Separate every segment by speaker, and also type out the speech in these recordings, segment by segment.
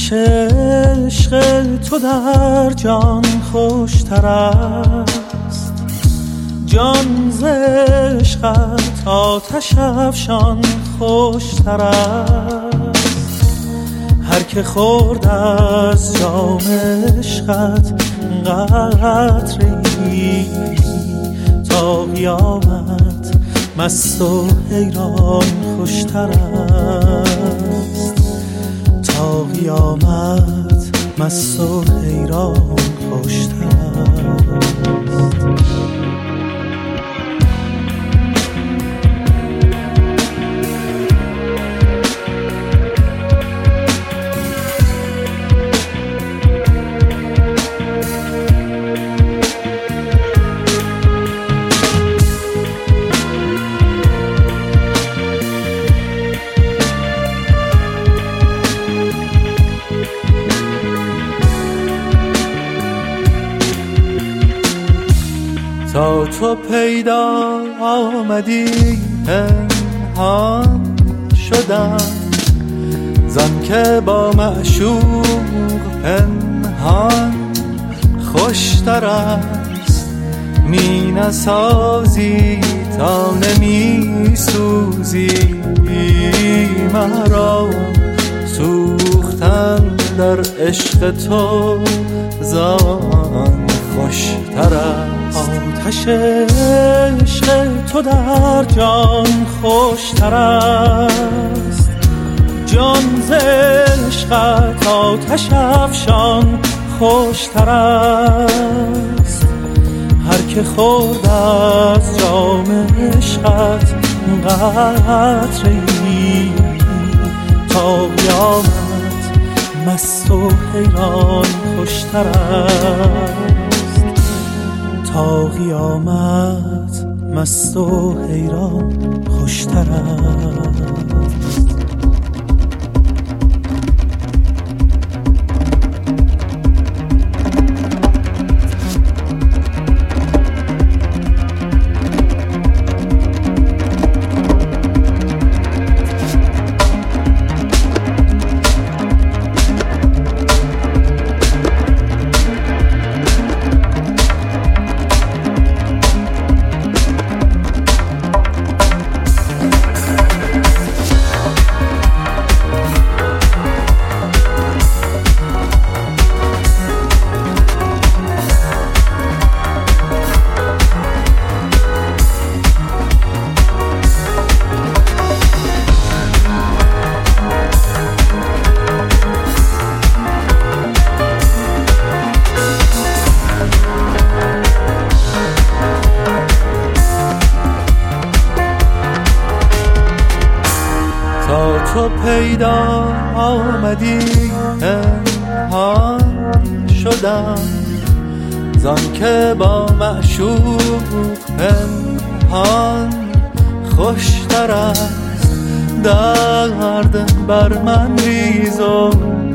Speaker 1: آتش عشق تو در جان خوشتر است، جان ز عشقت آتش افشان خوشتر است. هر که خورد از جام عشقت قطره‌ای تا قیامت مست و حیران خوشتر است، تا قیامت مست و حیران خوشتر است. تا تو پیدا آمدی پنهان شدم، زن که با معشوق پنهان خوشتر است. می نسازی تا نمی سوزی مرا، سوختن در عشق تو زان خوشتر است. آتش عشق تو در جان خوشتر است، جان ز عشقت آتش افشان خوشتر است. هر که خورد از جام عشقت قطره‌ای تا قیامت مست و حیران خوشتر است، تا قیامت مست و حیران خوشتر است. تو پیدا آمدی پنهان شدم، زان که با معشوق پنهان خوشتر است. درد بر من ریز و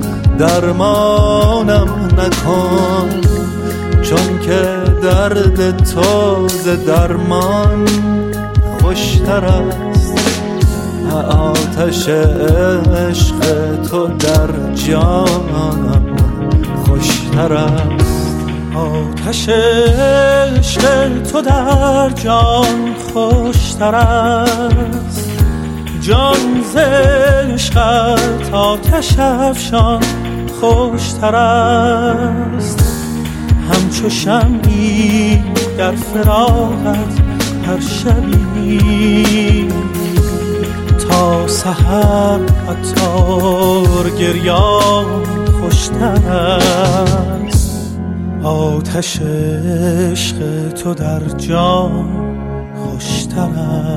Speaker 1: درمانم نکن، چون که درد تو ز درمان خوشتر است. آتش عشق تو در جانم خوشتر است، آتش عشق تو در جان خوشتر است، جان ز عشقت آتش افشان خوشتر است. همچو شمعی در فراقت هر شبی تا سحر عطار گریان خوشتر است، آتش عشق تو در جان خوشتر است.